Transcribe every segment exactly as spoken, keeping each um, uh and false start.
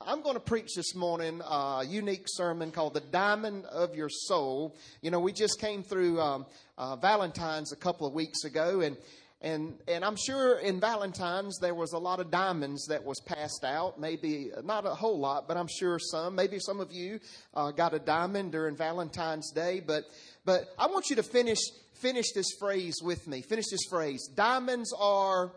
I'm going to preach this morning a unique sermon called The Diamond of Your Soul. You know, we just came through um, uh, Valentine's a couple of weeks ago, and and and I'm sure in Valentine's there was a lot of diamonds that was passed out. Maybe not a whole lot, but I'm sure some. Maybe some of you uh, got a diamond during Valentine's Day. But but I want you to finish finish this phrase with me. Finish this phrase. Diamonds are...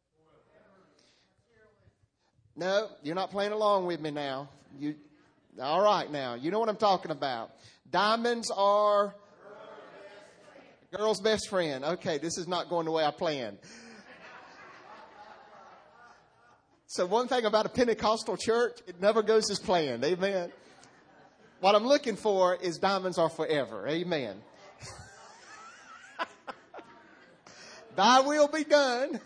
No, you're not playing along with me now. You, all right now. You know what I'm talking about. Diamonds are girl's best friend. Okay, this is not going the way I planned. So one thing about a Pentecostal church, it never goes as planned. Amen. What I'm looking for is diamonds are forever. Amen. Thy will be done.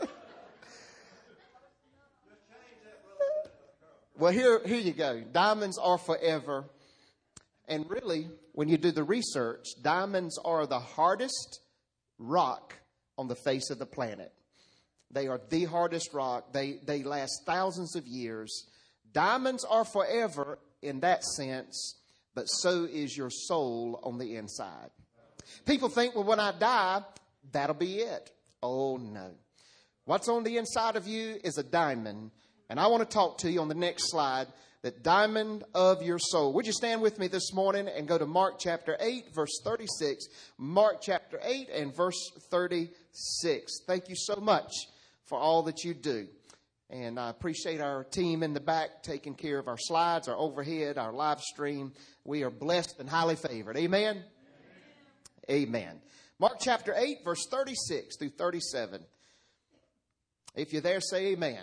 Well, here, here you go. Diamonds are forever. And really, when you do the research, diamonds are the hardest rock on the face of the planet. They are the hardest rock. They, they last thousands of years. Diamonds are forever in that sense, but so is your soul on the inside. People think, well, when I die, that'll be it. Oh, no. What's on the inside of you is a diamond. And I want to talk to you on the next slide, the diamond of your soul. Would you stand with me this morning and go to Mark chapter eight, verse thirty-six. Mark chapter eight and verse thirty-six. Thank you so much for all that you do. And I appreciate our team in the back taking care of our slides, our overhead, our live stream. We are blessed and highly favored. Amen? Amen. Amen. Mark chapter eight, verse thirty-six through thirty-seven. If you're there, say amen.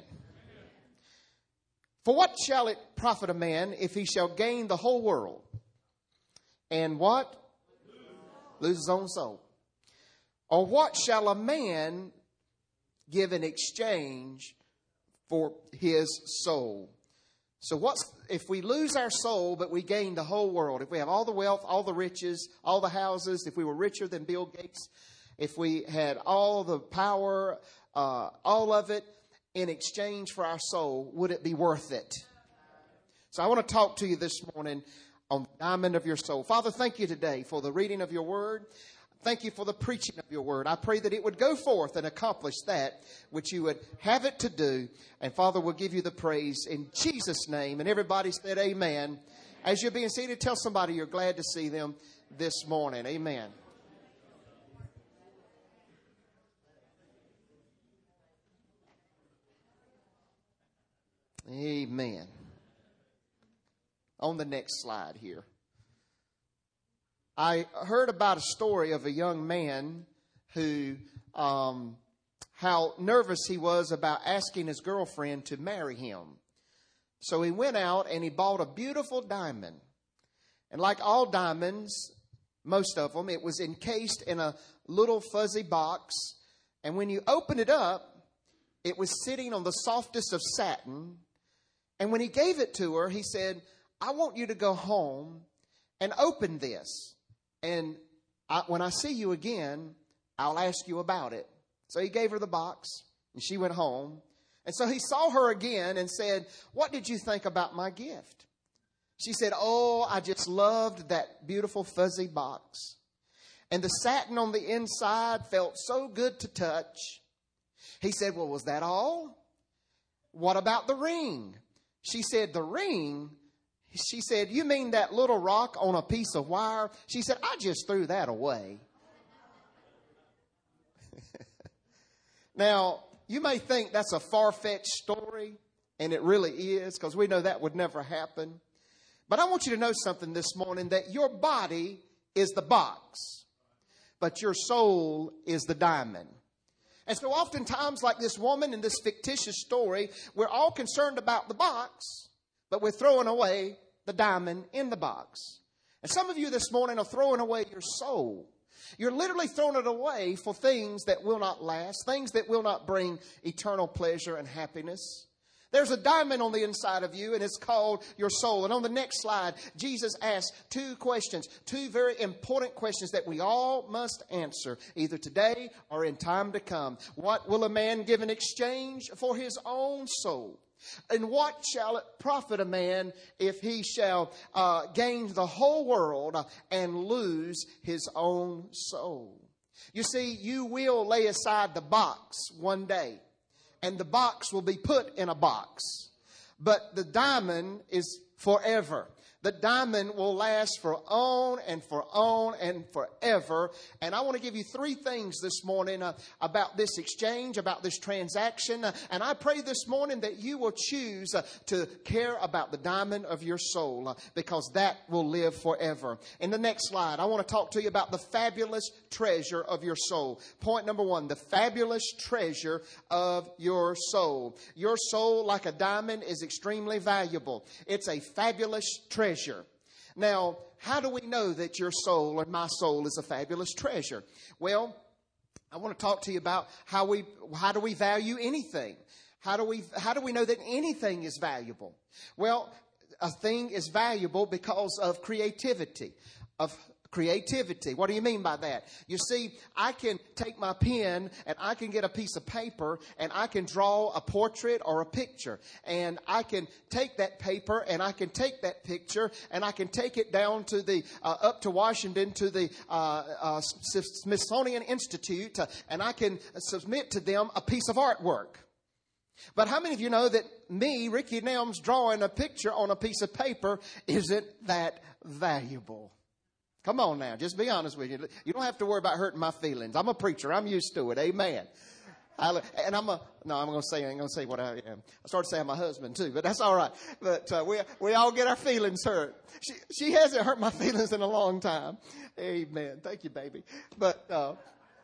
For what shall it profit a man if he shall gain the whole world and what? Lose his own soul. Or what shall a man give in exchange for his soul? So what's, if we lose our soul but we gain the whole world, if we have all the wealth, all the riches, all the houses, if we were richer than Bill Gates, if we had all the power, uh, all of it, in exchange for our soul, would it be worth it? So I want to talk to you this morning on the diamond of your soul. Father, thank you today for the reading of your word. Thank you for the preaching of your word. I pray that it would go forth and accomplish that which you would have it to do. And Father, we'll give you the praise in Jesus' name. And everybody said amen. As you're being seated, tell somebody you're glad to see them this morning. Amen. Amen. On the next slide here. I heard about a story of a young man who, um, how nervous he was about asking his girlfriend to marry him. So he went out and he bought a beautiful diamond. And like all diamonds, most of them, it was encased in a little fuzzy box. And when you open it up, it was sitting on the softest of satin. And when he gave it to her, he said, I want you to go home and open this. And I, when I see you again, I'll ask you about it. So he gave her the box and she went home. And so he saw her again and said, what did you think about my gift? She said, oh, I just loved that beautiful fuzzy box. And the satin on the inside felt so good to touch. He said, well, was that all? What about the ring? She said, the ring? She said, you mean that little rock on a piece of wire? She said, I just threw that away. Now, you may think that's a far-fetched story, and it really is, because we know that would never happen. But I want you to know something this morning, that your body is the box, but your soul is the diamond. And so oftentimes, like this woman in this fictitious story, we're all concerned about the box, but we're throwing away the diamond in the box. And some of you this morning are throwing away your soul. You're literally throwing it away for things that will not last, things that will not bring eternal pleasure and happiness. There's a diamond on the inside of you, and it's called your soul. And on the next slide, Jesus asks two questions, two very important questions that we all must answer, either today or in time to come. What will a man give in exchange for his own soul? And what shall it profit a man if he shall uh, gain the whole world and lose his own soul? You see, you will lay aside the box one day, and the box will be put in a box. But the diamond is forever. The diamond will last for on and for on and forever. And I want to give you three things this morning uh, about this exchange, about this transaction. Uh, and I pray this morning that you will choose uh, to care about the diamond of your soul, uh, because that will live forever. In the next slide, I want to talk to you about the fabulous treasure of your soul. Point number one, the fabulous treasure of your soul. Your soul, like a diamond, is extremely valuable. It's a fabulous treasure. Now, how do we know that your soul or my soul is a fabulous treasure? Well, I want to talk to you about how we how do we value anything? How do we how do we know that anything is valuable? Well, a thing is valuable because of creativity, of creativity. What do you mean by that? You see, I can take my pen and I can get a piece of paper and I can draw a portrait or a picture. And I can take that paper and I can take that picture and I can take it down to the, uh, up to Washington to the uh, uh, Smithsonian Institute uh, and I can submit to them a piece of artwork. But how many of you know that me, Ricky Nelms, drawing a picture on a piece of paper isn't that valuable? Come on now, just be honest with you. You don't have to worry about hurting my feelings. I'm a preacher. I'm used to it. Amen. And I'm a, no, I'm going to say, I ain't going to say what I am. I started saying my husband too, but that's all right. But uh, we we all get our feelings hurt. She she hasn't hurt my feelings in a long time. Amen. Thank you, baby. But, uh,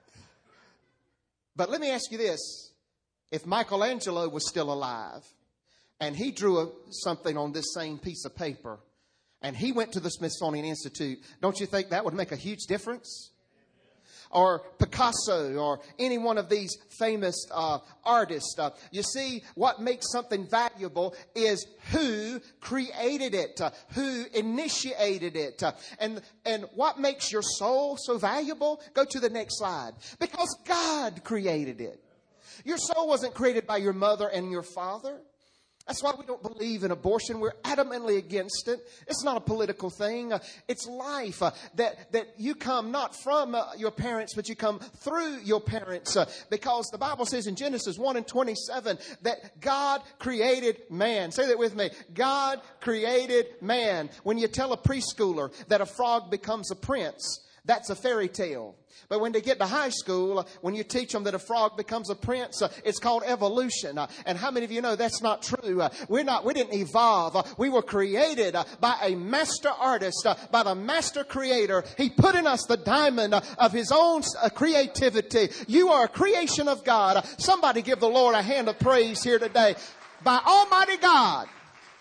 but let me ask you this. If Michelangelo was still alive and he drew a, something on this same piece of paper, and he went to the Smithsonian Institute, don't you think that would make a huge difference? Or Picasso, or any one of these famous uh, artists. Uh, you see, what makes something valuable is who created it, uh, who initiated it. Uh, and, and what makes your soul so valuable? Go to the next slide. Because God created it. Your soul wasn't created by your mother and your father. That's why we don't believe in abortion. We're adamantly against it. It's not a political thing. Uh, it's life uh, that, that you come not from uh, your parents, but you come through your parents. Uh, because the Bible says in Genesis one and twenty-seven that God created man. Say that with me. God created man. When you tell a preschooler that a frog becomes a prince, that's a fairy tale. But when they get to high school, when you teach them that a frog becomes a prince, uh, it's called evolution. Uh, and how many of you know that's not true? Uh, we're not, we didn't evolve. Uh, we were created uh, by a master artist, uh, by the master creator. He put in us the diamond uh, of his own uh, creativity. You are a creation of God. Uh, somebody give the Lord a hand of praise here today. By Almighty God.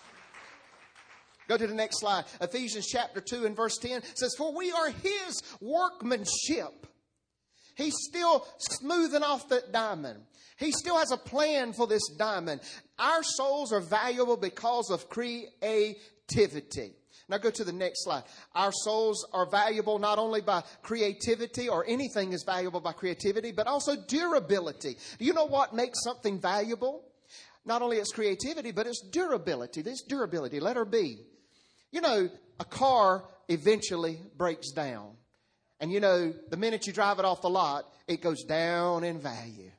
Go to the next slide. Ephesians chapter two and verse ten says, for we are his workmanship. He's still smoothing off that diamond. He still has a plan for this diamond. Our souls are valuable because of creativity. Now go to the next slide. Our souls are valuable not only by creativity, or anything is valuable by creativity, but also durability. Do you know what makes something valuable? Not only its creativity, but its durability. This durability, letter B. You know, a car eventually breaks down. And you know, the minute you drive it off the lot, it goes down in value.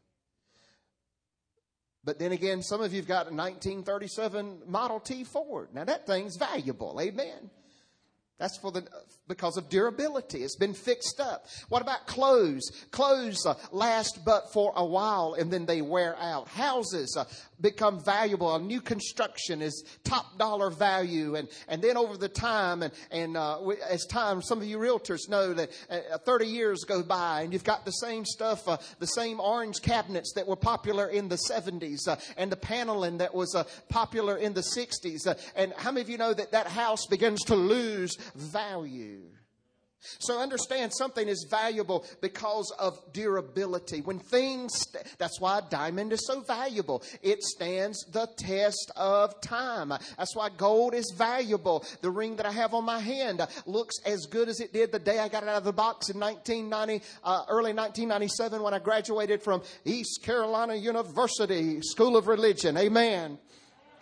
But then again, some of you've got a nineteen thirty-seven Model T Ford. Now that thing's valuable. Amen. That's for the because of durability. It's been fixed up. What about clothes? Clothes uh, last but for a while and then they wear out. Houses uh, become valuable. A new construction is top dollar value. And, and then over the time, and, and uh, as time, some of you realtors know that uh, thirty years go by and you've got the same stuff, uh, the same orange cabinets that were popular in the seventies uh, and the paneling that was uh, popular in the sixties. Uh, and how many of you know that that house begins to lose value? So understand, something is valuable because of durability. When things, st- that's why a diamond is so valuable. It stands the test of time. That's why gold is valuable. The ring that I have on my hand looks as good as it did the day I got it out of the box in nineteen ninety, uh, early nineteen ninety-seven when I graduated from East Carolina University School of Religion. Amen.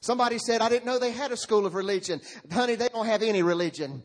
Somebody said, I didn't know they had a school of religion. Honey, they don't have any religion.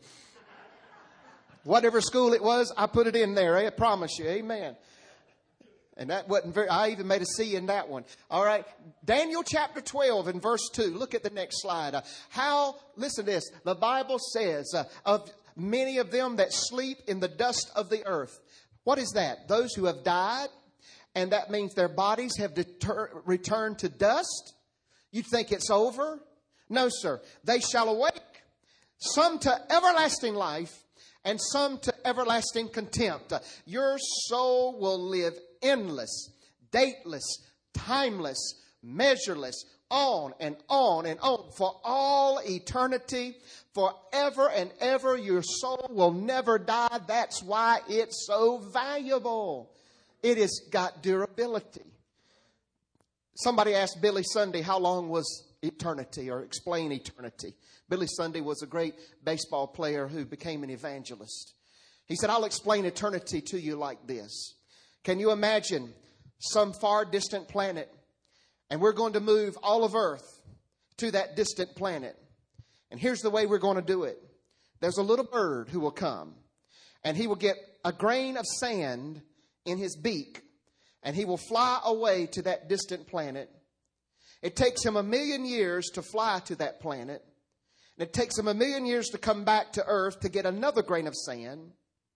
Whatever school it was, I put it in there. I promise you. Amen. And that wasn't very, I even made a C in that one. All right. Daniel chapter twelve and verse two. Look at the next slide. Uh, how, listen to this. The Bible says, uh, of many of them that sleep in the dust of the earth. What is that? Those who have died. And that means their bodies have deter- returned to dust. You think it's over? No, sir. They shall awake. Some to everlasting life and some to everlasting contempt. Uh, your soul will live endless, dateless, timeless, measureless, on and on and on for all eternity, forever and ever. Your soul will never die. That's why it's so valuable. It has got durability. Somebody asked Billy Sunday, how long was eternity, or explain eternity. Billy Sunday was a great baseball player who became an evangelist. He said, I'll explain eternity to you like this. Can you imagine some far distant planet, and we're going to move all of Earth to that distant planet? And here's the way we're going to do it. There's a little bird who will come, and he will get a grain of sand in his beak, and he will fly away to that distant planet. It takes him a million years to fly to that planet, and it takes him a million years to come back to Earth to get another grain of sand.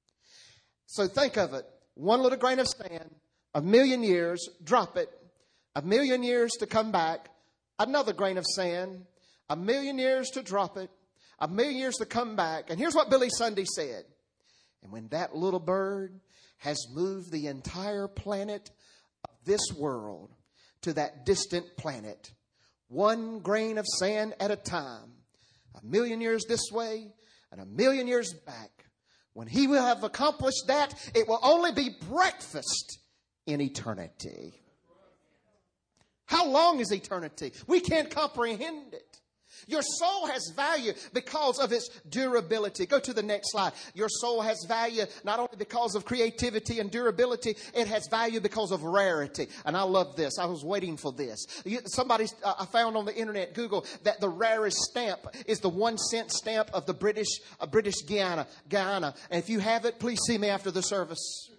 So think of it. One little grain of sand, a million years, drop it. A million years to come back. Another grain of sand, a million years to drop it. A million years to come back. And here's what Billy Sunday said. And when that little bird has moved the entire planet of this world to that distant planet, one grain of sand at a time, a million years this way and a million years back, when he will have accomplished that, it will only be breakfast in eternity. How long is eternity? We can't comprehend it. Your soul has value because of its durability. Go to the next slide. Your soul has value not only because of creativity and durability, it has value because of rarity. And I love this. I was waiting for this. Somebody, uh, I found on the internet, Google, that the rarest stamp is the one cent stamp of the British, uh, British Guiana, Guyana. And if you have it, please see me after the service.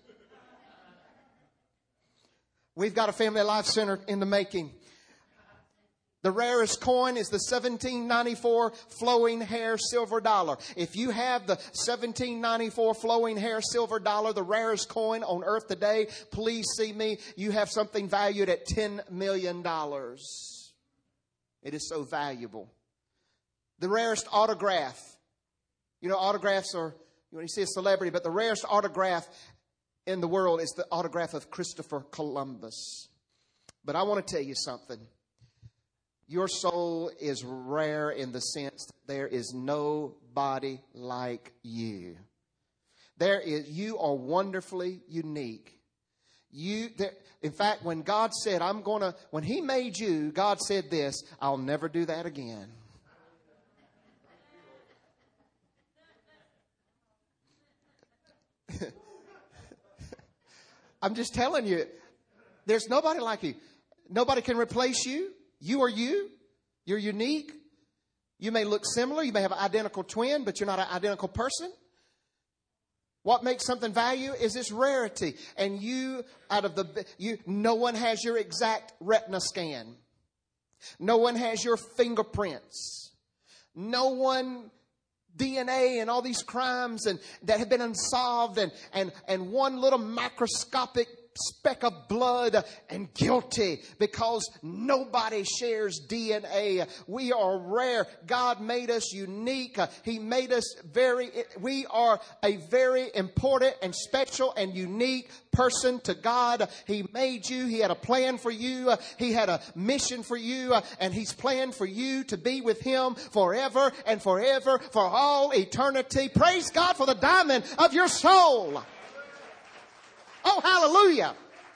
We've got a Family Life Center in the making. The rarest coin is the seventeen ninety-four flowing hair silver dollar. If you have the seventeen ninety-four flowing hair silver dollar, the rarest coin on earth today, please see me. You have something valued at ten million dollars. It is so valuable. The rarest autograph. You know, autographs are, when you see a celebrity, but the rarest autograph in the world is the autograph of Christopher Columbus. But I want to tell you something. Your soul is rare in the sense that there is nobody like you. There is, you are wonderfully unique. You, there, in fact, when God said, I'm going to, when he made you, God said this, I'll never do that again. I'm just telling you, there's nobody like you. Nobody can replace you. You are you. You're unique. You may look similar. You may have an identical twin, but you're not an identical person. What makes something value is its rarity. And you, out of the, you, no one has your exact retina scan. No one has your fingerprints. No one, D N A and all these crimes and that have been unsolved and, and, and one little microscopic speck of blood and guilty because nobody shares D N A. We are rare. God made us unique. He made us very, we are a very important and special and unique person to God. He made you. He had a plan for you. He had a mission for you, and he's planned for you to be with him forever and forever for all eternity. Praise God for the diamond of your soul. Oh, hallelujah.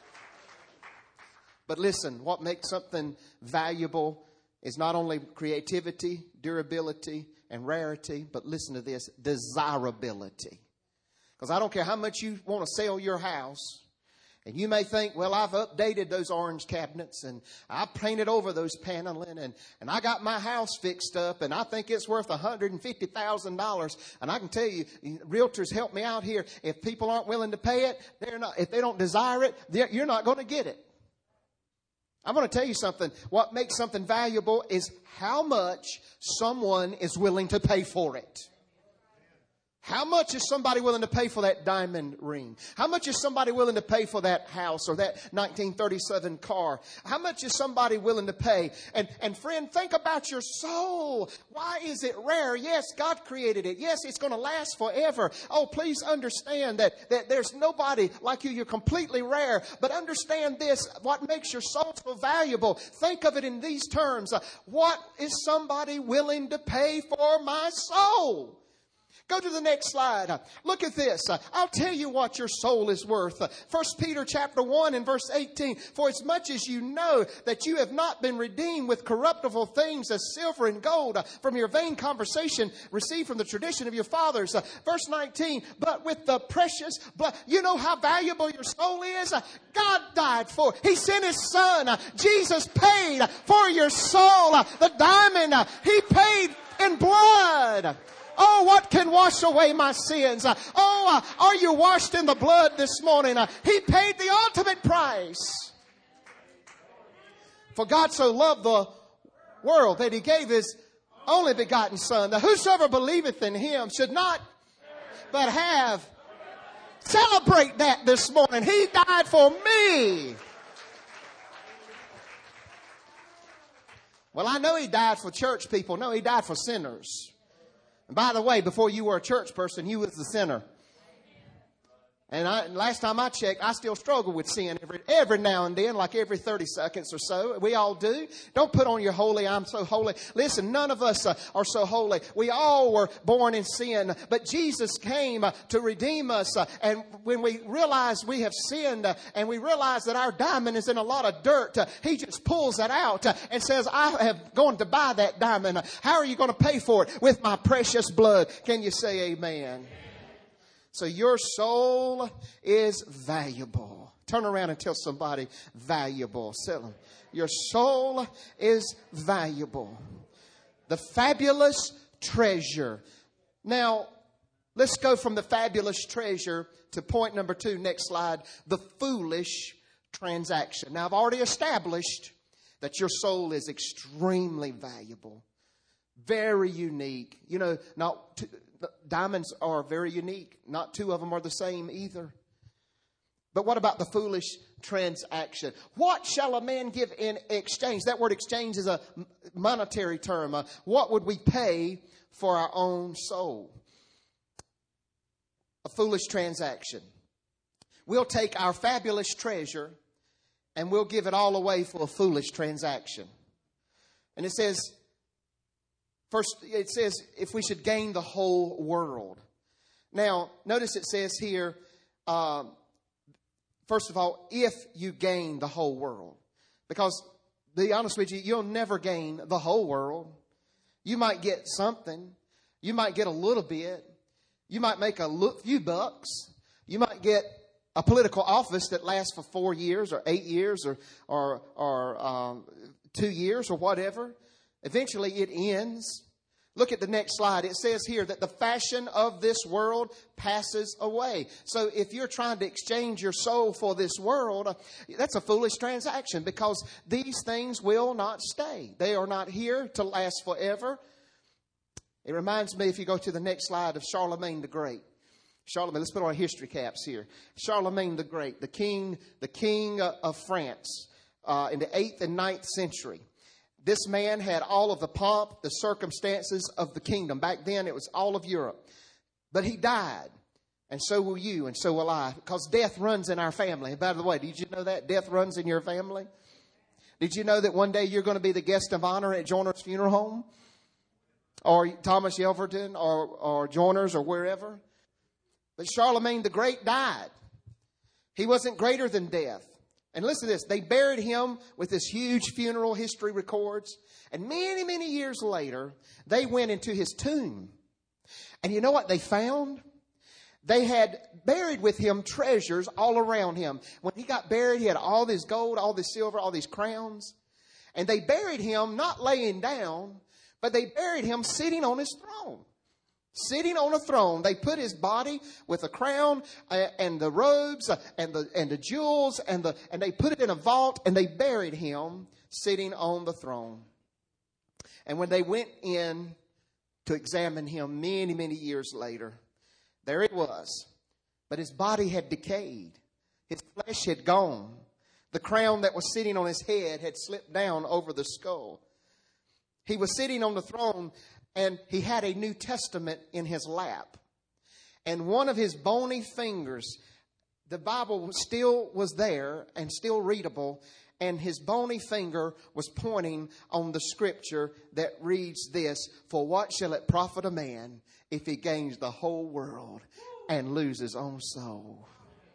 But listen, what makes something valuable is not only creativity, durability, and rarity, but listen to this, desirability. Because I don't care how much you want to sell your house, And you may think, well, I've updated those orange cabinets and I painted over those paneling and, and I got my house fixed up and I think it's worth one hundred fifty thousand dollars. And I can tell you, realtors help me out here. If people aren't willing to pay it, they're not, if they don't desire it, you're not going to get it. I'm going to tell you something. What makes something valuable is how much someone is willing to pay for it. How much is somebody willing to pay for that diamond ring? How much is somebody willing to pay for that house or that nineteen thirty-seven car? How much is somebody willing to pay? And, and friend, think about your soul. Why is it rare? Yes, God created it. Yes, it's going to last forever. Oh, please understand that, that there's nobody like you. You're completely rare. But understand this, what makes your soul so valuable? Think of it in these terms. Uh, what is somebody willing to pay for my soul? Go to the next slide. Look at this. I'll tell you what your soul is worth. First Peter chapter one and verse eighteen. For as much as you know that you have not been redeemed with corruptible things as silver and gold from your vain conversation received from the tradition of your fathers. Verse nineteen. But with the precious blood. You know how valuable your soul is? God died for it. He sent His Son. Jesus paid for your soul. The diamond He paid in blood. Oh, what can wash away my sins? Uh, oh, uh, are you washed in the blood this morning? Uh, he paid the ultimate price. For God so loved the world that He gave His only begotten Son, that whosoever believeth in Him should not but have. Celebrate that this morning. He died for me. Well, I know He died for church people. No, He died for sinners. And by the way, before you were a church person, you was the sinner. And I, last time I checked, I still struggle with sin every, every now and then, like every thirty seconds or so. We all do. Don't put on your holy, I'm so holy. Listen, none of us uh, are so holy. We all were born in sin. But Jesus came uh, to redeem us. Uh, and when we realize we have sinned uh, and we realize that our diamond is in a lot of dirt, uh, He just pulls that out uh, and says, I have gone to buy that diamond. Uh, how are you going to pay for it? With my precious blood. Can you say amen? So your soul is valuable. Turn around and tell somebody valuable. Tell them, your soul is valuable. The fabulous treasure. Now, let's go from the fabulous treasure to point number two. Next slide. The foolish transaction. Now, I've already established that your soul is extremely valuable. Very unique. You know, not... T- Diamonds are very unique. Not two of them are the same either. But what about the foolish transaction? What shall a man give in exchange? That word exchange is a monetary term. Uh, what would we pay for our own soul? A foolish transaction. We'll take our fabulous treasure and we'll give it all away for a foolish transaction. And it says... First, it says if we should gain the whole world. Now, notice it says here, um, first of all, if you gain the whole world. Because, to be honest with you, you'll never gain the whole world. You might get something. You might get a little bit. You might make a few bucks. You might get a political office that lasts for four years or eight years or, or, or um, two years or whatever. Eventually it ends. Look at the next slide. It says here that the fashion of this world passes away. So if you're trying to exchange your soul for this world, that's a foolish transaction because these things will not stay. They are not here to last forever. It reminds me, if you go to the next slide, of Charlemagne the Great. Charlemagne, let's put our history caps here. Charlemagne the Great, the king, the king of France uh, in the eighth and ninth century. This man had all of the pomp, the circumstances of the kingdom. Back then, it was all of Europe. But he died. And so will you, and so will I. Because death runs in our family. And by the way, did you know that? Death runs in your family. Did you know that one day you're going to be the guest of honor at Joyner's funeral home? Or Thomas Yelverton, or, or Joyner's, or wherever? But Charlemagne the Great died. He wasn't greater than death. And listen to this. They buried him with this huge funeral, history records. And many, many years later, they went into his tomb. And you know what they found? they had buried with him treasures all around him. When he got buried, he had all this gold, all this silver, all these crowns. And they buried him not laying down, but they buried him sitting on his throne. Sitting on a throne. They put his body with a crown uh, and the robes uh, and the and the jewels and the and they put it in a vault and they buried him sitting on the throne. And when they went in to examine him many, many years later, there it was. But his body had decayed. His flesh had gone. The crown that was sitting on his head had slipped down over the skull. He was sitting on the throne, and he had a New Testament in his lap. And one of his bony fingers, the Bible still was there and still readable, and his bony finger was pointing on the scripture that reads this: "For what shall it profit a man if he gains the whole world and lose his own soul?"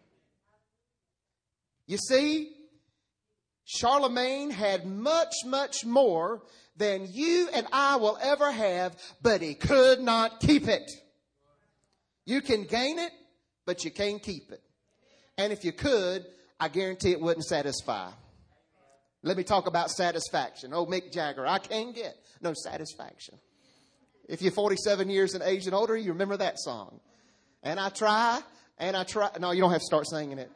You see, Charlemagne had much, much more than you and I will ever have, but he could not keep it. You can gain it, but you can't keep it. And if you could, I guarantee it wouldn't satisfy. Let me talk about satisfaction. Oh, Mick Jagger, I can't get no satisfaction. If you're forty-seven years in age and older, you remember that song. And I try, and I try. No, you don't have to start singing it.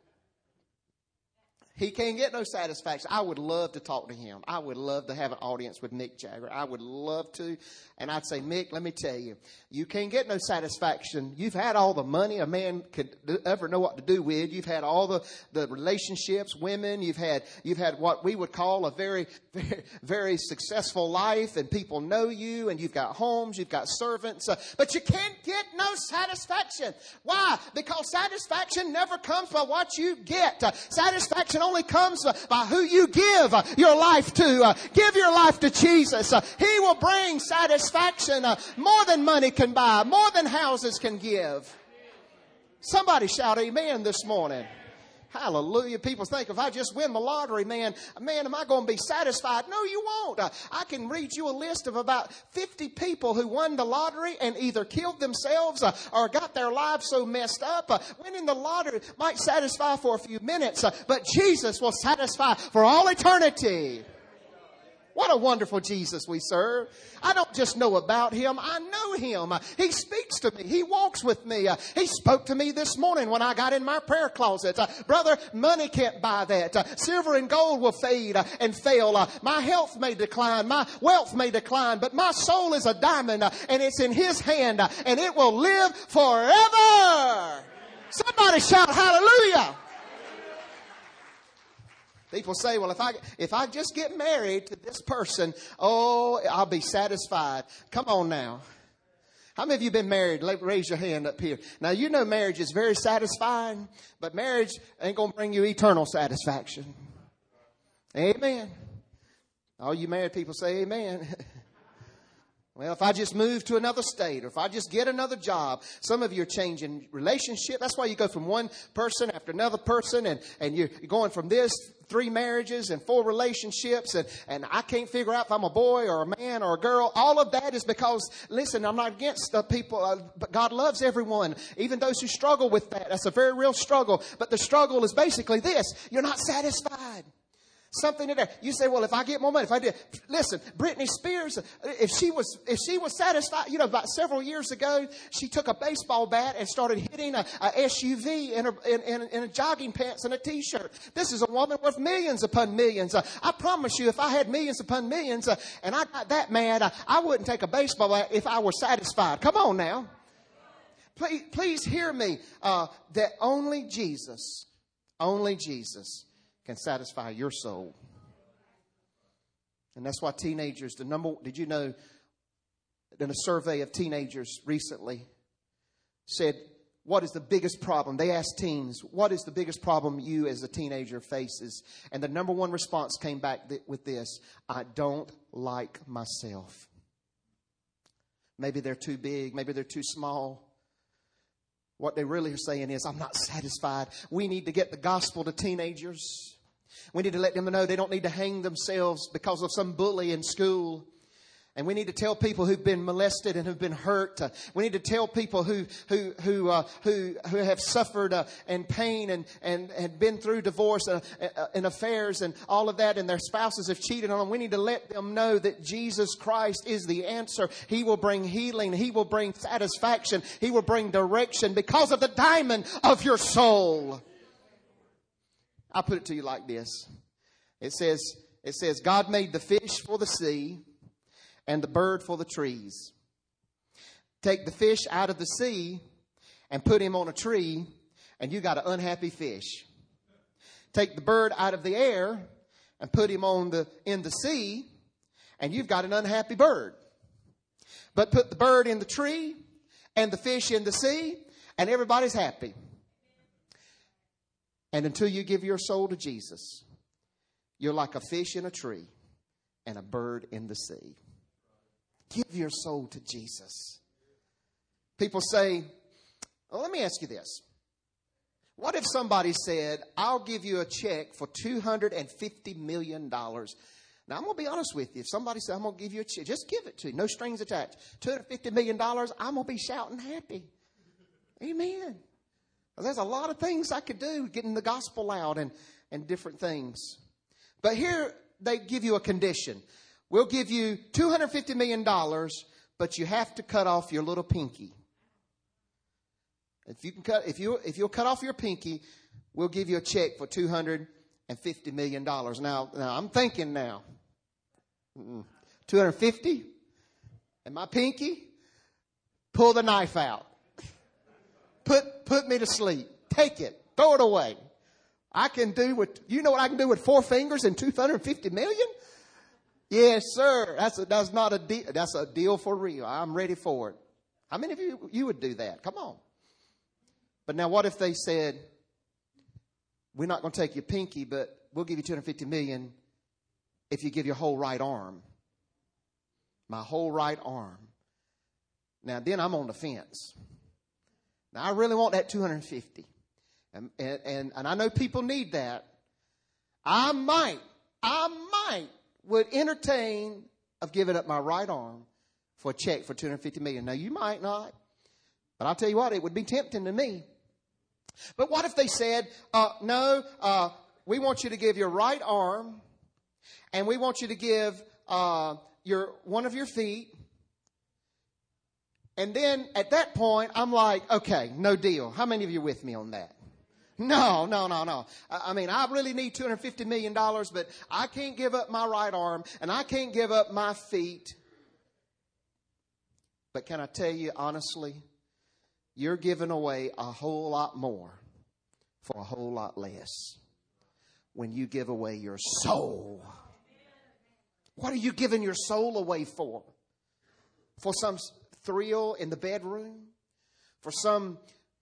He can't get no satisfaction. I would love to talk to him. I would love to have an audience with Mick Jagger. I would love to. And I'd say, Mick, let me tell you, you can't get no satisfaction. You've had all the money a man could ever know what to do with. You've had all the, the relationships, women. You've had, you've had what we would call a very, very, very successful life, and people know you, and you've got homes, you've got servants, uh, but you can't get no satisfaction. Why? Because satisfaction never comes by what you get. Uh, satisfaction only comes by who you give your life to. Uh, give your life to Jesus. Uh, he will bring satisfaction uh, more than money can buy, more than houses can give. Somebody shout amen this morning. Hallelujah. People think if I just win the lottery, man, man, am I going to be satisfied? No, you won't. Uh, I can read you a list of about fifty people who won the lottery and either killed themselves uh, or got their lives so messed up. Uh, winning the lottery might satisfy for a few minutes, uh, but Jesus will satisfy for all eternity. What a wonderful Jesus we serve. I don't just know about him. I know him. He speaks to me. He walks with me. He spoke to me this morning when I got in my prayer closet. Brother, money can't buy that. Silver and gold will fade and fail. My health may decline. My wealth may decline. But my soul is a diamond, and it's in his hand, and it will live forever. Somebody shout hallelujah. People say, well, if I if I just get married to this person, oh, I'll be satisfied. Come on now. How many of you been married? Raise your hand up here. Now, you know marriage is very satisfying, but marriage ain't going to bring you eternal satisfaction. Amen. All you married people say amen. Well, if I just move to another state, or if I just get another job. Some of you are changing relationship. That's why you go from one person after another person, and, and you're going from this, three marriages and four relationships, and, and I can't figure out if I'm a boy or a man or a girl. All of that is because, listen, I'm not against the people, uh, but God loves everyone, even those who struggle with that. That's a very real struggle. But the struggle is basically this: you're not satisfied. Something in there. You say, well, if I get more money, if I did. Listen, Britney Spears, if she was if she was satisfied, you know, about several years ago, she took a baseball bat and started hitting a, a S U V in, her, in, in, in a jogging pants and a T-shirt. This is a woman worth millions upon millions. Uh, I promise you, if I had millions upon millions uh, and I got that mad, uh, I wouldn't take a baseball bat if I were satisfied. Come on now. Please, please hear me. Uh, that only Jesus, only Jesus can satisfy your soul. And that's why teenagers, the number, did you know, in a survey of teenagers recently said, what is the biggest problem? They asked teens, what is the biggest problem you as a teenager faces? And the number one response came back th- with this: I don't like myself. Maybe they're too big. Maybe they're too small. What they really are saying is, I'm not satisfied. We need to get the gospel to teenagers. We need to let them know they don't need to hang themselves because of some bully in school. And we need to tell people who've been molested and who've been hurt. Uh, we need to tell people who who who uh, who who have suffered uh, and pain and and and been through divorce uh, uh, and affairs and all of that, and their spouses have cheated on them. We need to let them know that Jesus Christ is the answer. He will bring healing. He will bring satisfaction. He will bring direction because of the diamond of your soul. I'll put it to you like this. It says it says God made the fish for the sea and the bird for the trees. Take the fish out of the sea and put him on a tree, and you got an unhappy fish. Take the bird out of the air and put him on the in the sea, and you've got an unhappy bird. But put the bird in the tree and the fish in the sea, and everybody's happy. And until you give your soul to Jesus, you're like a fish in a tree and a bird in the sea. Give your soul to Jesus. People say, well, let me ask you this. What if somebody said, I'll give you a check for two hundred fifty million dollars? Now, I'm going to be honest with you. If somebody said, I'm going to give you a check, just give it to you. No strings attached. two hundred fifty million dollars, I'm going to be shouting happy. Amen. There's a lot of things I could do, getting the gospel out and, and different things. But here they give you a condition. We'll give you two hundred fifty million dollars, but you have to cut off your little pinky. If you can cut, if you if you'll cut off your pinky, we'll give you a check for two hundred fifty million dollars. Now, now I'm thinking now, two hundred fifty, and my pinky, pull the knife out, put put me to sleep, take it, throw it away. I can do with you know what I can do with four fingers and two hundred fifty million. Yes, sir. That's a, that's not a deal. That's a deal for real. I'm ready for it. How many of you you would do that? Come on. But now, what if they said, "We're not going to take your pinky, but we'll give you two hundred fifty million dollars if you give your whole right arm." My whole right arm. Now, then I'm on the fence. Now, I really want that two hundred fifty, and and and, and I know people need that. I might, I might. would entertain of giving up my right arm for a check for two hundred fifty million dollars. Now, you might not, but I'll tell you what, it would be tempting to me. But what if they said, uh, no, uh, we want you to give your right arm, and we want you to give uh, your one of your feet. And then at that point, I'm like, okay, no deal. How many of you are with me on that? No, no, no, no. I mean, I really need two hundred fifty million dollars, but I can't give up my right arm and I can't give up my feet. But can I tell you honestly, you're giving away a whole lot more for a whole lot less when you give away your soul. What are you giving your soul away for? For some thrill in the bedroom? For some,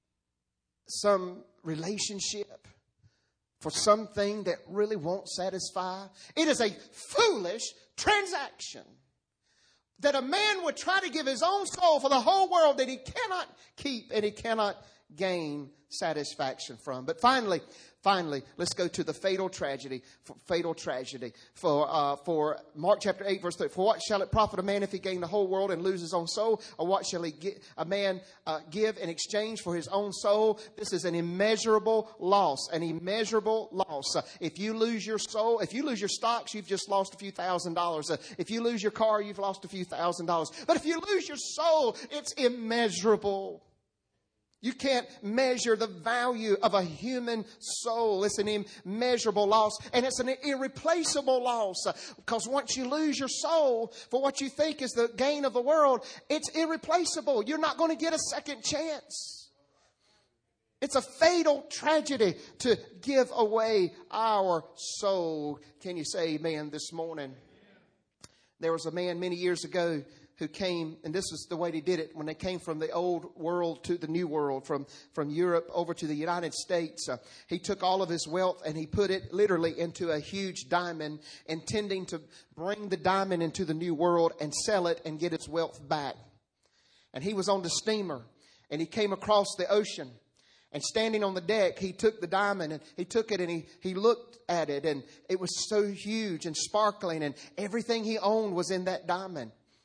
some relationship, for something that really won't satisfy? It is a foolish transaction that a man would try to give his own soul for the whole world that he cannot keep and he cannot gain satisfaction from. But finally, finally, let's go to the fatal tragedy. For, fatal tragedy for uh, for Mark chapter eight verse thirty. For what shall it profit a man if he gain the whole world and lose his own soul? Or what shall he get, a man uh, give in exchange for his own soul? This is an immeasurable loss. An immeasurable loss. Uh, if you lose your soul, if you lose your stocks, you've just lost a few thousand dollars. Uh, if you lose your car, you've lost a few thousand dollars. But if you lose your soul, it's immeasurable. You can't measure the value of a human soul. It's an immeasurable loss, and it's an irreplaceable loss. Because once you lose your soul for what you think is the gain of the world, it's irreplaceable. You're not going to get a second chance. It's a fatal tragedy to give away our soul. Can you say amen this morning? There was a man many years ago who came, and this is the way he did it, when they came from the old world to the new world, from, from Europe over to the United States. Uh, he took all of his wealth and he put it literally into a huge diamond, intending to bring the diamond into the new world and sell it and get its wealth back. And he was on the steamer and he came across the ocean. And standing on the deck, he took the diamond and he took it and he, he looked at it, and it was so huge and sparkling, and everything he owned was in that diamond.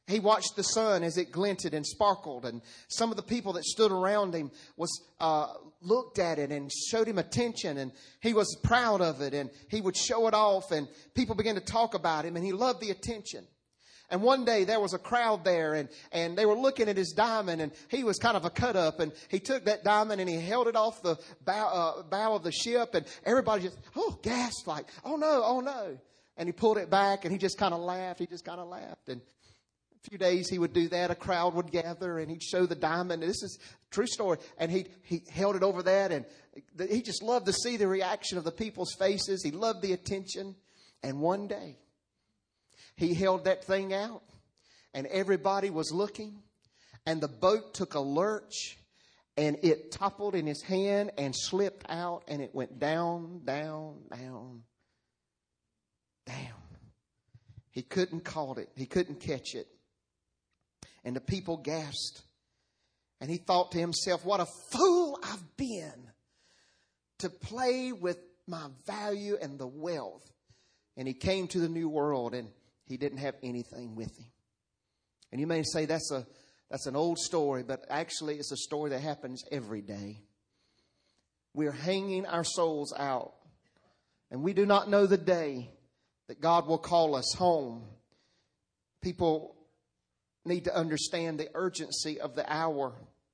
He watched the sun as it glinted and sparkled, and some of the people that stood around him was uh, looked at it and showed him attention, and he was proud of it, and he would show it off, and people began to talk about him, and he loved the attention. And one day there was a crowd there, and, and they were looking at his diamond, and he was kind of a cut up, and he took that diamond and he held it off the bow, uh, bow of the ship, and everybody just, oh, gasped like, oh no, oh no. And he pulled it back, and he just kind of laughed. He just kind of laughed. And a few days he would do that. A crowd would gather, and he'd show the diamond. This is a true story. And he he held it over that, and he just loved to see the reaction of the people's faces. He loved the attention. And one day, he held that thing out, and everybody was looking, and the boat took a lurch, and it toppled in his hand and slipped out, and it went down, down, down, down. He couldn't caught it. He couldn't catch it. And the people gasped. And he thought to himself, what a fool I've been to play with my value and the wealth. And he came to the new world, and he didn't have anything with him. And you may say that's a that's an old story, but actually it's a story that happens every day. We're hanging our souls out, and we do not know the day that God will call us home. People need to understand the urgency of the hour.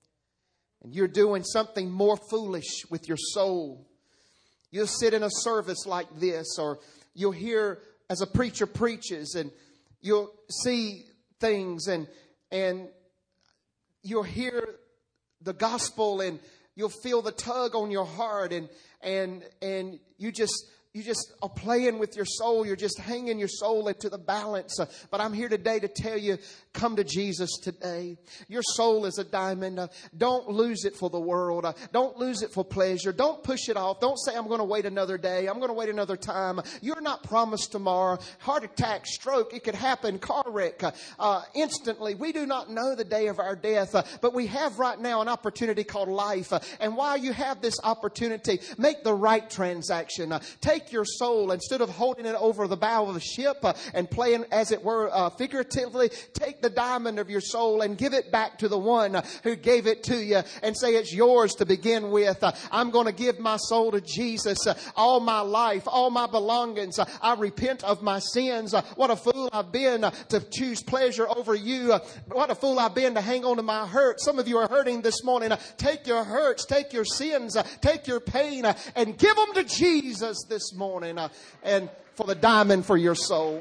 And you're doing something more foolish with your soul. You'll sit in a service like this, or you'll hear as a preacher preaches, and you'll see things, and and you'll hear the gospel, and you'll feel the tug on your heart, and and and you just you just are playing with your soul. You're just hanging your soul into the balance. Uh, but I'm here today to tell you, come to Jesus today. Your soul is a diamond. Uh, don't lose it for the world. Uh, don't lose it for pleasure. Don't push it off. Don't say, I'm going to wait another day. I'm going to wait another time. You're not promised tomorrow. Heart attack, stroke, it could happen. Car wreck, uh, uh, instantly. We do not know the day of our death. Uh, but we have right now an opportunity called life. Uh, and while you have this opportunity, make the right transaction. Uh, take your soul, instead of holding it over the bow of the ship uh, and playing, as it were, uh, figuratively, take the diamond of your soul and give it back to the one uh, who gave it to you, and say it's yours to begin with. Uh, I'm going to give my soul to Jesus. Uh, all my life, all my belongings. Uh, I repent of my sins. Uh, what a fool I've been uh, to choose pleasure over you. Uh, what a fool I've been to hang on to my hurt. Some of you are hurting this morning. Uh, take your hurts, take your sins, uh, take your pain, uh, and give them to Jesus this morning, uh, and for the diamond for your soul.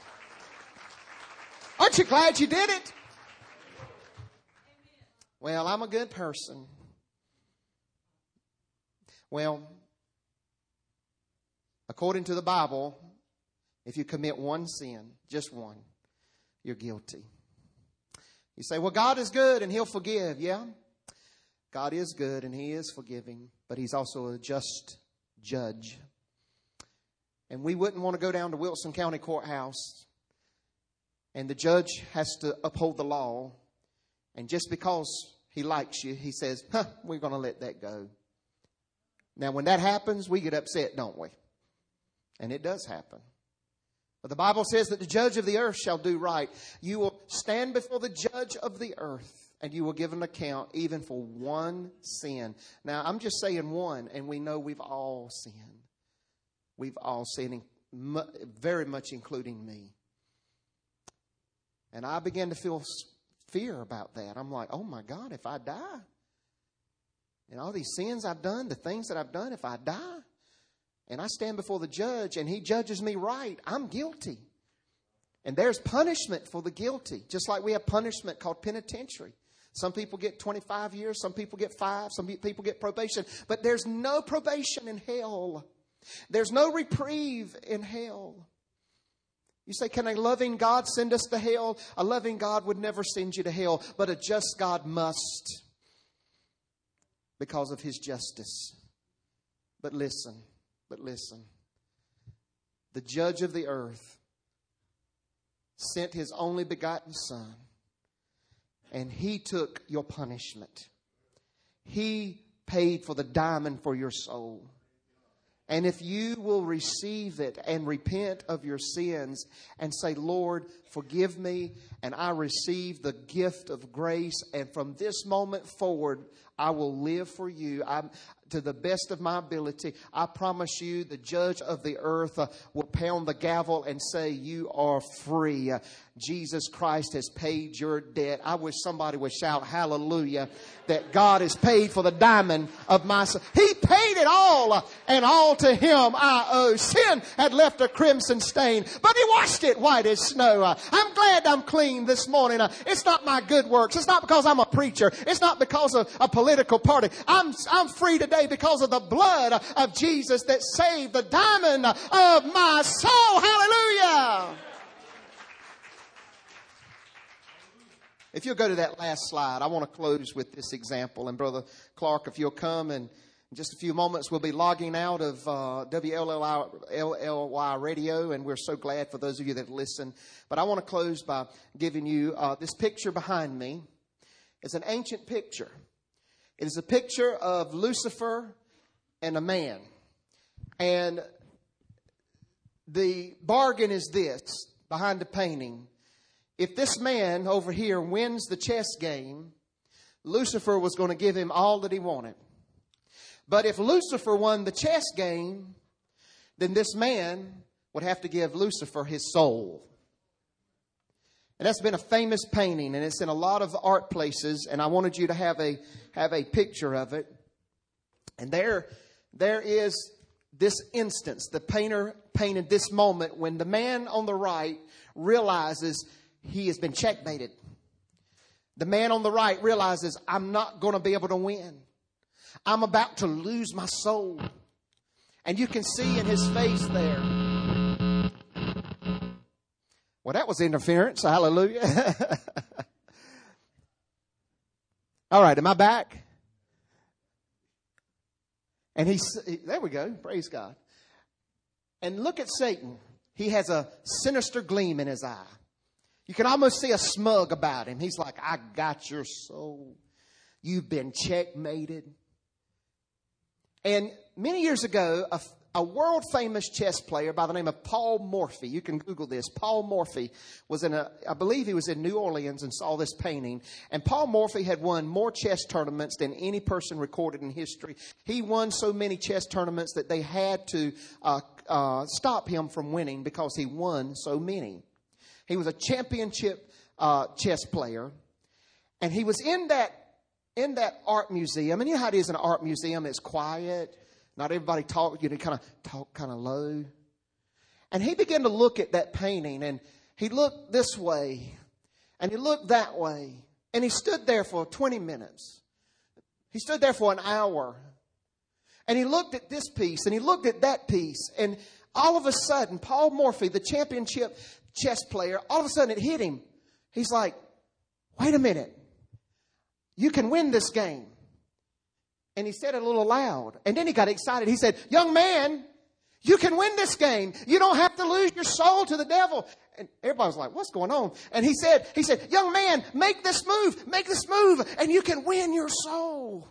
Aren't you glad you did it? Well, I'm a good person. Well, according to the Bible, if you commit one sin, just one, you're guilty. You say, well, God is good and He'll forgive. Yeah, God is good and He is forgiving, but He's also a just judge. And we wouldn't want to go down to Wilson County Courthouse, and the judge has to uphold the law. And just because he likes you, he says, huh, we're going to let that go. Now, when that happens, we get upset, don't we? And it does happen. But the Bible says that the judge of the earth shall do right. You will stand before the judge of the earth, and you will give an account even for one sin. Now, I'm just saying one, and we know we've all sinned. We've all sinned, very much including me. And I began to feel fear about that. I'm like, oh my God, if I die, and all these sins I've done, the things that I've done, if I die, and I stand before the judge and he judges me right, I'm guilty. And there's punishment for the guilty, just like we have punishment called penitentiary. Some people get twenty-five years, some people get five, some people get probation. But there's no probation in hell. There's no reprieve in hell. You say, can a loving God send us to hell? A loving God would never send you to hell, but a just God must, because of His justice. But listen, but listen. The judge of the earth sent His only begotten Son, and He took your punishment. He paid for the diamond for your soul. And if you will receive it and repent of your sins and say, Lord, forgive me, and I receive the gift of grace, and from this moment forward, I will live for you. I'm, to the best of my ability, I promise you the judge of the earth uh, will pound the gavel and say, you are free. Uh, Jesus Christ has paid your debt. I wish somebody would shout hallelujah that God has paid for the diamond of my soul. He paid it all, uh, and all to Him I owe. Sin had left a crimson stain, but He washed it white as snow. Uh, I'm glad I'm clean this morning. Uh, it's not my good works. It's not because I'm a preacher. It's not because of a political party. I'm, I'm free today because of the blood of Jesus that saved the diamond of my soul. Hallelujah. If you'll go to that last slide, I want to close with this example. And Brother Clark, if you'll come, and in just a few moments we'll be logging out of uh, W L L Y radio, and we're so glad for those of you that listen. But I want to close by giving you uh, this picture behind me. It's an ancient picture. It is a picture of Lucifer and a man. And the bargain is this, behind the painting. If this man over here wins the chess game, Lucifer was going to give him all that he wanted. But if Lucifer won the chess game, then this man would have to give Lucifer his soul. And that's been a famous painting, and it's in a lot of art places, and I wanted you to have a have a picture of it. And there, there is this instance. The painter painted this moment when the man on the right realizes he has been checkmated. The man on the right realizes, I'm not going to be able to win. I'm about to lose my soul. And you can see in his face there. Well, that was interference. Hallelujah. All right. Am I back? And he's, he, there we go. Praise God. And look at Satan. He has a sinister gleam in his eye. You can almost see a smug about him. He's like, I got your soul. You've been checkmated. And many years ago, a, a world famous chess player by the name of Paul Morphy, you can Google this. Paul Morphy was in a, I believe he was in New Orleans and saw this painting. And Paul Morphy had won more chess tournaments than any person recorded in history. He won so many chess tournaments that they had to uh, uh, stop him from winning because he won so many. He was a championship uh, chess player. And he was in that in that art museum. And you know how it is in an art museum? It's quiet. Not everybody talk. You know, kind of talk kind of low. And he began to look at that painting. And he looked this way. And he looked that way. And he stood there for twenty minutes. He stood there for an hour. And he looked at this piece. And he looked at that piece. And all of a sudden, Paul Morphy, the championship chess player, all of a sudden it hit him. He's like, wait a minute. You can win this game. And he said it a little loud. And then he got excited. He said, young man, you can win this game. You don't have to lose your soul to the devil. And everybody was like, what's going on? And he said, he said, young man, make this move. Make this move. And you can win your soul.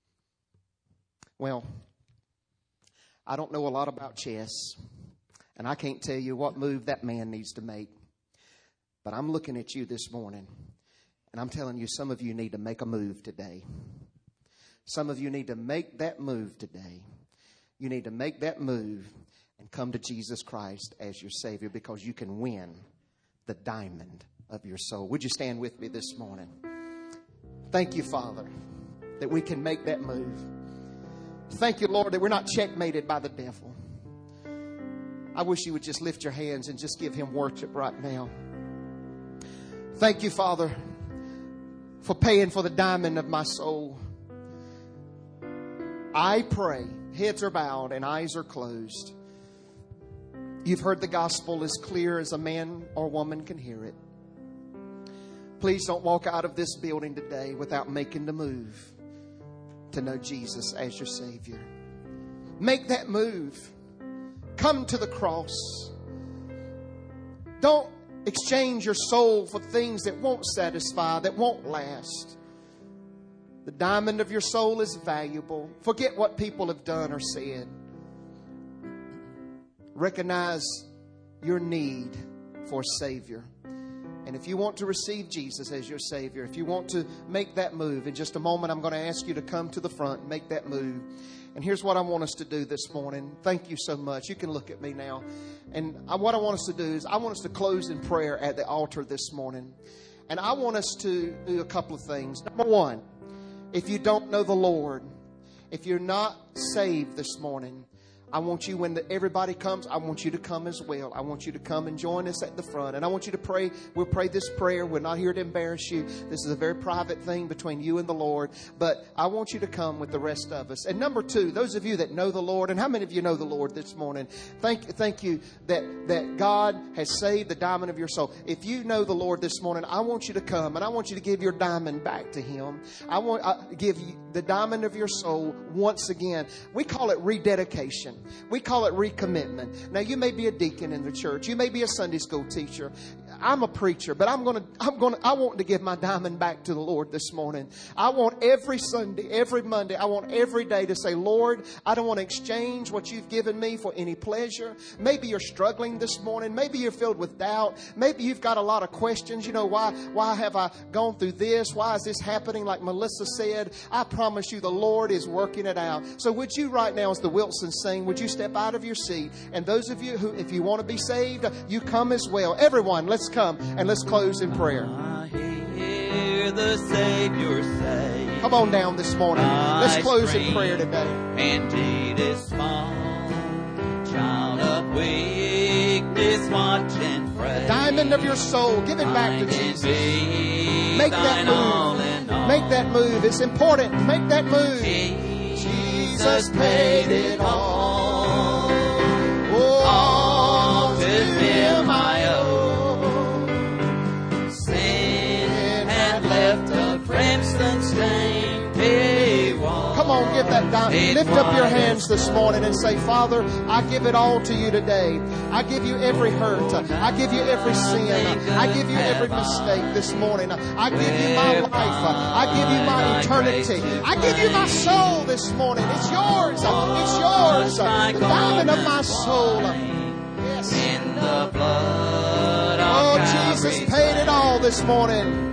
Well, I don't know a lot about chess. And I can't tell you what move that man needs to make. But I'm looking at you this morning. And I'm telling you, some of you need to make a move today. Some of you need to make that move today. You need to make that move and come to Jesus Christ as your Savior, because you can win the diamond of your soul. Would you stand with me this morning? Thank you, Father, that we can make that move. Thank you, Lord, that we're not checkmated by the devil. I wish you would just lift your hands and just give him worship right now. Thank you, Father, for paying for the diamond of my soul. I pray, heads are bowed and eyes are closed. You've heard the gospel as clear as a man or woman can hear it. Please don't walk out of this building today without making the move to know Jesus as your Savior. Make that move. Come to the cross. Don't exchange your soul for things that won't satisfy, that won't last. The diamond of your soul is valuable. Forget what people have done or said. recognize your need for a Savior. And if you want to receive Jesus as your Savior, if you want to make that move, in just a moment I'm going to ask you to come to the front and make that move. And here's what I want us to do this morning. Thank you so much. You can look at me now. And I, what I want us to do is I want us to close in prayer at the altar this morning. And I want us to do a couple of things. Number one, if you don't know the Lord, if you're not saved this morning, I want you, when the, everybody comes, I want you to come as well. I want you to come and join us at the front. And I want you to pray. We'll pray this prayer. We're not here to embarrass you. This is a very private thing between you and the Lord. But I want you to come with the rest of us. And number two, those of you that know the Lord, and how many of you know the Lord this morning? Thank, thank you that, that God has saved the diamond of your soul. If you know the Lord this morning, I want you to come and I want you to give your diamond back to Him. I want to give you the diamond of your soul once again. We call it rededication. We call it recommitment. Now, you may be a deacon in the church. You may be a Sunday school teacher. I'm a preacher, but I'm going to, I'm going to, I want to give my diamond back to the Lord this morning. I want every Sunday, every Monday, I want every day to say, Lord, I don't want to exchange what you've given me for any pleasure. Maybe you're struggling this morning. Maybe you're filled with doubt. Maybe you've got a lot of questions. You know, why, why have I gone through this? Why is this happening? Like Melissa said, I promise you the Lord is working it out. So would you right now, as the Wilsons sing, would you step out of your seat? And those of you who, if you want to be saved, you come as well. Everyone, let's come and let's close in prayer. I hear the Savior say, come on down this morning. Let's close in prayer today. Indeed is small, child of weakness, watch and pray. The diamond of your soul, give it back to Jesus. Make that move. Make that move. It's important. Make that move. Jesus paid it all. Oh, all to Him I owe. Sin had left a crimson stain. Come on, give that diamond. Lift up your hands this morning and say, Father, I give it all to you today. I give you every hurt. I give you every sin. I give you every mistake this morning. I give you my life. I give you my eternity. I give you my soul this morning. It's yours. It's yours. The diamond of my soul. Yes. In the blood of Oh, Jesus paid it all this morning.